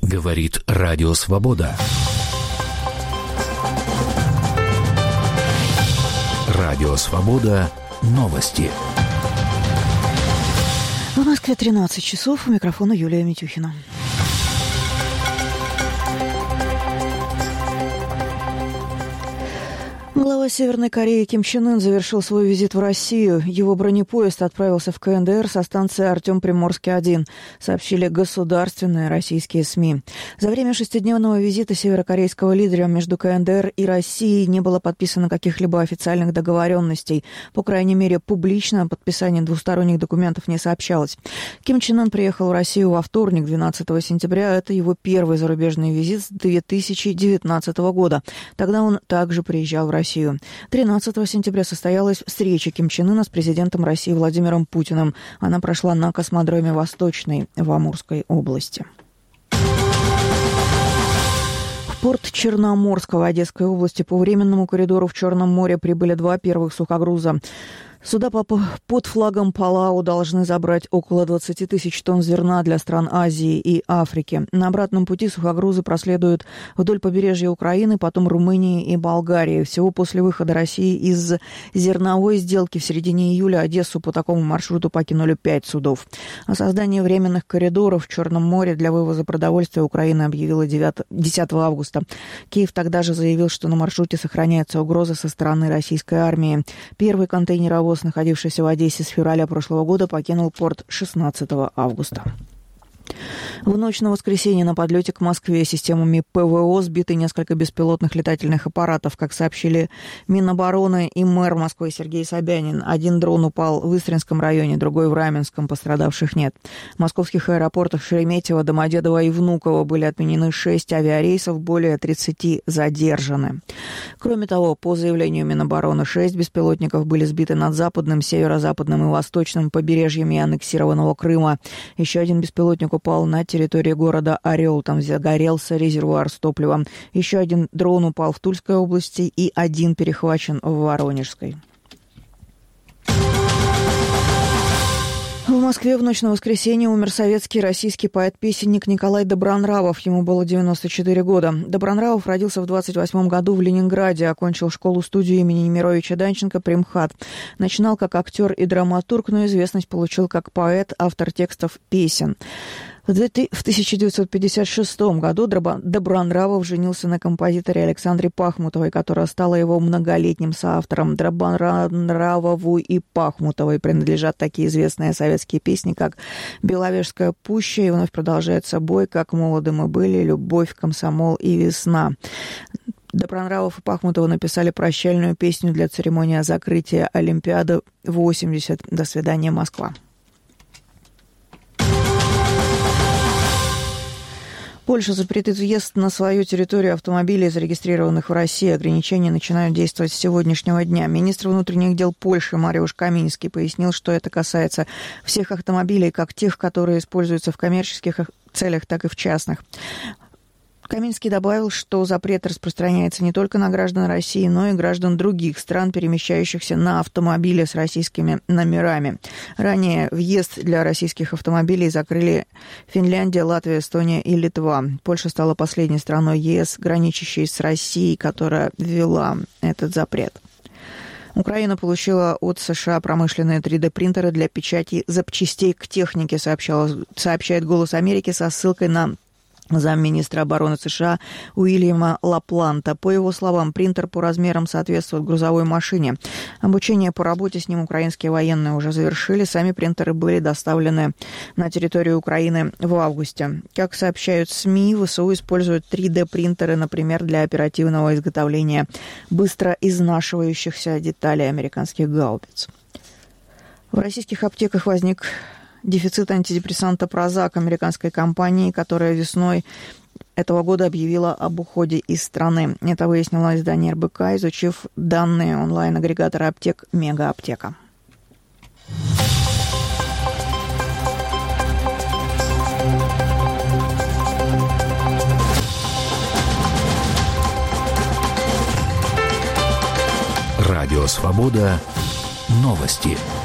Говорит Радио Свобода. Радио Свобода. Новости. В Москве 13 часов. У микрофона Юлия Митюхина. Глава Северной Кореи Ким Чен Ын завершил свой визит в Россию. Его бронепоезд отправился в КНДР со станции Артем-Приморский-1, сообщили государственные российские СМИ. За время шестидневного визита северокорейского лидера между КНДР и Россией не было подписано каких-либо официальных договоренностей. По крайней мере, публично о подписании двусторонних документов не сообщалось. Ким Чен Ын приехал в Россию во вторник, 12 сентября. Это его первый зарубежный визит с 2019 года. Тогда он также приезжал в Россию. 13 сентября состоялась встреча Ким Чен Ына с президентом России Владимиром Путиным. Она прошла на космодроме Восточный в Амурской области. В порт Черноморского Одесской области по временному коридору в Черном море прибыли 2 первых сухогруза. Суда под флагом Палау должны забрать около 20 тысяч тонн зерна для стран Азии и Африки. На обратном пути сухогрузы проследуют вдоль побережья Украины, потом Румынии и Болгарии. Всего после выхода России из зерновой сделки в середине июля Одессу по такому маршруту покинули 5 судов. О создании временных коридоров в Черном море для вывоза продовольствия Украина объявила 10 августа. Киев тогда же заявил, что на маршруте сохраняется угроза со стороны российской армии. Первый контейнеровоз, находившийся в Одессе с февраля прошлого года, покинул порт 16 августа. В ночь на воскресенье на подлете к Москве системами ПВО сбиты несколько беспилотных летательных аппаратов. Как сообщили Минобороны и мэр Москвы Сергей Собянин, один дрон упал в Истринском районе, другой в Раменском, пострадавших нет. В московских аэропортах Шереметьево, Домодедово и Внуково были отменены 6 авиарейсов, более 30 задержаны. Кроме того, по заявлению Минобороны, 6 беспилотников были сбиты над западным, северо-западным и восточным побережьями аннексированного Крыма. Еще один беспилотник упал на территории города Орел. Там загорелся резервуар с топливом. Еще один дрон упал в Тульской области и один перехвачен в Воронежской. В Москве в ночь на воскресенье умер советский российский поэт-песенник Николай Добронравов. Ему было 94 года. Добронравов родился в 28 году в Ленинграде, окончил школу-студию имени Немировича Данченко при МХАТ. Начинал как актер и драматург, но известность получил как поэт, автор текстов песен. В 1956 году Добронравов женился на композиторе Александре Пахмутовой, которая стала его многолетним соавтором. Добронравову и Пахмутовой принадлежат такие известные советские песни, как «Беловежская пуща» и «Вновь продолжается бой», «Как молоды мы были», «Любовь», «Комсомол» и «Весна». Добронравов и Пахмутова написали прощальную песню для церемонии закрытия Олимпиады 80. «До свидания, Москва». Польша запретит въезд на свою территорию автомобилей, зарегистрированных в России. Ограничения начинают действовать с сегодняшнего дня. Министр внутренних дел Польши Мариуш Каминский пояснил, что это касается всех автомобилей, как тех, которые используются в коммерческих целях, так и в частных. Каминский добавил, что запрет распространяется не только на граждан России, но и граждан других стран, перемещающихся на автомобиле с российскими номерами. Ранее въезд для российских автомобилей закрыли Финляндия, Латвия, Эстония и Литва. Польша стала последней страной ЕС, граничащей с Россией, которая ввела этот запрет. Украина получила от США промышленные 3D-принтеры для печати запчастей к технике, сообщает «Голос Америки» со ссылкой на замминистра обороны США Уильяма Лапланта. По его словам, принтер по размерам соответствует грузовой машине. Обучение по работе с ним украинские военные уже завершили. Сами принтеры были доставлены на территорию Украины в августе. Как сообщают СМИ, ВСУ используют 3D-принтеры, например, для оперативного изготовления быстро изнашивающихся деталей американских гаубиц. В российских аптеках возник дефицит антидепрессанта Прозак американской компании, которая весной этого года объявила об уходе из страны. Это выяснило издание РБК, изучив данные онлайн-агрегатора аптек «Мега-аптека». Радио «Свобода». Новости.